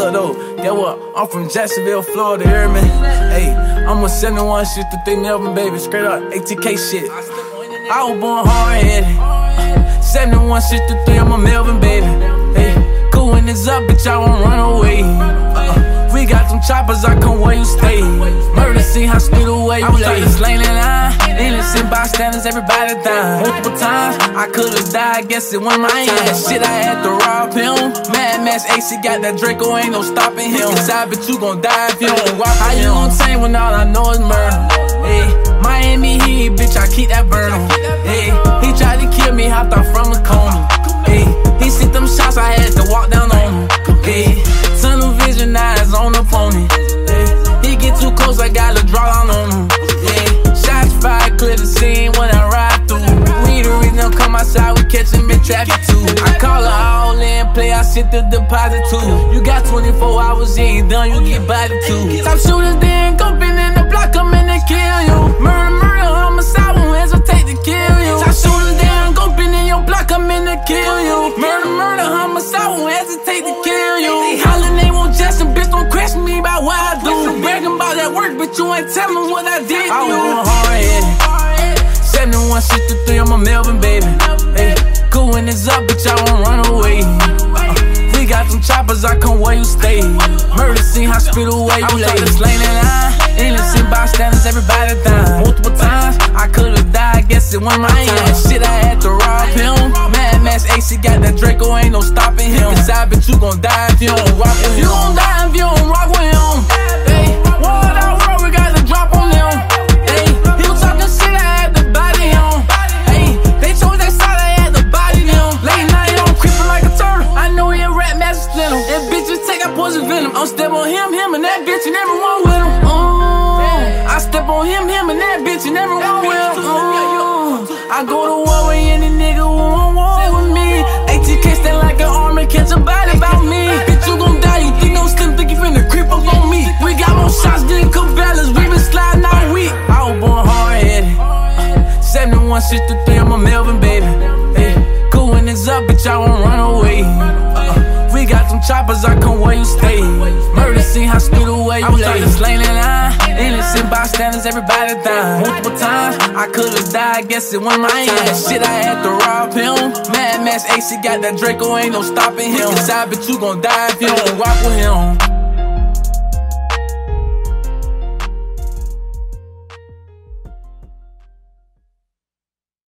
up though, get what? I'm from Jacksonville, Florida, hear me? Hey, I'm a 71 shit to 3 Melvin, baby, straight up ATK shit. I was born hard-headed. 71 shit to 3, I'm a Melvin, baby. Hey, cool when it's up, bitch, I won't run away. We got some choppers, I come where you stay. Murder scene, hospital where you lay. I was like slaying line, innocent bystanders, everybody dying. Multiple times, I could've died, guess it wasn't my end. Shit, I had to rob him. Mad Max AC got that Draco, ain't no stopping him. Inside, bitch, you gon' die if you don't walk. How you gon' tame when all I know is murder? Hey, Miami Heat, bitch, I keep that burner. Hey, he tried to kill me, hopped off from the corner. Hey, he sent them shots, I had to walk down on him. Hey, tunnel vision eyes on the pony. Hey, he get too close, I gotta draw down on him. Yeah, shots fired, clear the scene when I ride through. We the reason them come outside, we catch them in traffic too. I call her all in, play, I sent the deposit too. You got 24 hours, you ain't done, you get body too. Top shooters, then go been in the block, come in and kill you. Murder, homicide, won't hesitate to kill you. Top shooters, then go been in your block, come in and kill you. Murder, homicide, won't hesitate to kill you. They hollin', they want Justin, bitch, don't question me about what I do. Bragging about that work, but you ain't tellin' what I did. I was hard-headed. 71 shit to 3, I'm a Melvin, baby. Hey, cool when it's up, bitch, I won't run away. We got some choppers, I come where you stay. Murder scene, hospital where you lay. I was slaying line, innocent bystanders, everybody dying. Multiple times, I could've died, guess it wasn't my end. Shit, I had to rob him. Mad Max AC got that Draco, ain't no stopping him. Inside, bitch, you gon' die if you don't rock with him. You gon' die if you don't rock with him. Hey, what I world, we got to drop on them. Hey, he was talking shit, I had to body him. Hey, they chose that side, I had to body them. Late night, I'm creeping like a turtle. I know he a rat master splinter. That bitch just take out poison venom. I'm step on him, and that bitch, and everyone with him. I step on him, and that bitch, and everyone with him. I go to war with any nigga who won't war with me. ATK stand like an army, catch a body about me. Bitch, you gon' die, you think I'm slim, think you finna creep up on me. We got more shots than Cabela's, we been sliding all week. I was born hard-headed. 71 shit to 3, I'm a Melvin, baby. Hey, cool when it's up, bitch, I won't run away. We got some choppers, I come where you stay. Murder scene, hospital where you lay. I was like slaying line, innocent bystanders, everybody dying. Multiple times, I could've died, guess it wasn't my end. Shit, I had to rob him. Mad Max AC got that Draco, ain't no stopping him. Inside, bitch, you gon' die if you don't rock with him.